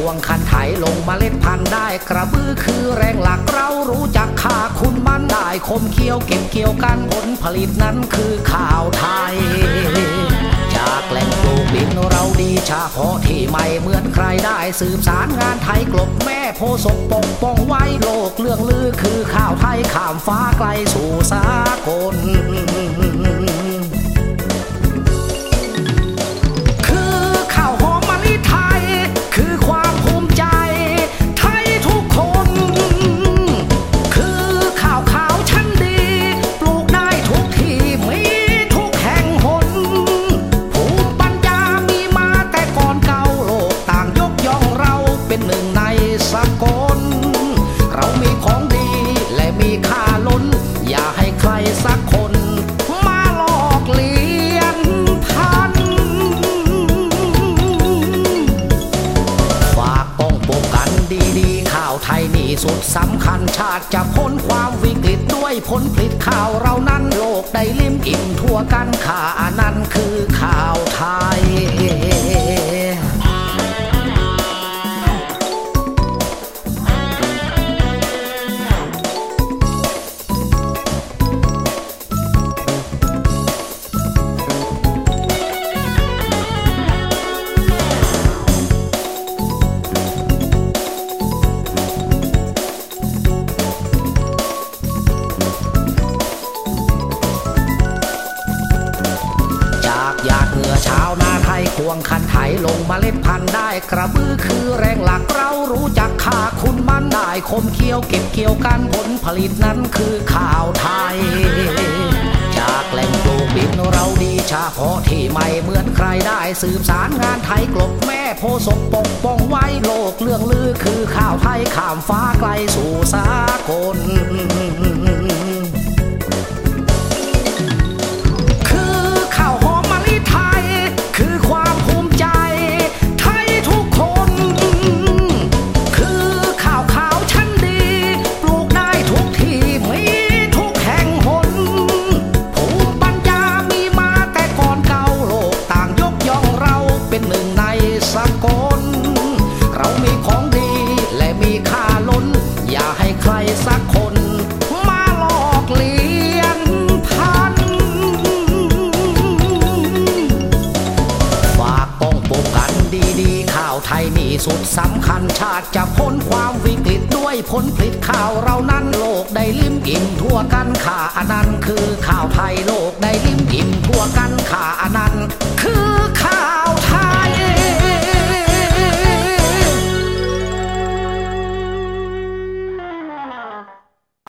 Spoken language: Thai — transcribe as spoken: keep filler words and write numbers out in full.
ควงคันไถลงเมล็ดพันธุ์ได้กระบือคือแรงหลักเรารู้จักค่าคุณมันได้คมเคี้ยวเก็บเกี่ยวกันผลผลิตนั้นคือข้าวไทยจากแหล่งปลูกดินเราดีเฉพาะที่ไม่เหมือนใครได้สืบสารงานไทยกลบแม่โพศกปกป้องไว้โลกเรื่องลือคือข้าวไทยข้ามฟ้าไกลสู่สากลสักคนมาหลอกเลียนพันฝากต้องปกกันดีๆข้าวไทยนี่สุดสำคัญชาติจะพ้นความวิกฤตด้วยผลผลิตข้าวเรานั้นโลกได้ลิ้มอิ่มทั่วกันข้านั้นคือข้าวไทยชาวนาไทยควงคันไถลงเมล็ดพันธุ์ได้กระบือคือแรงหลักเรารู้จักค่าคุณมันได้คมเคี้ยวเก็บเกี่ยวกันผลผลิตนั้นคือข้าวไทยจากแหล่งปลูกดินเราดีเฉพาะที่ไม่เหมือนใครได้สืบสารงานไทยกลบแม่โพศกปกป้องไว้โลกเรื่องลือคือข้าวไทยข้ามฟ้าไกลสู่สากลสักคนมาหลอกเลียนพันฝากป้องปกกันดีๆข้าวไทยนี่สุดสำคัญชาติจะพ้นความวิกฤตด้วยผลผลิตข้าวเรานั้นโลกได้ลิ้มอิ่มทั่วกันข้านั้นคือข้าวไท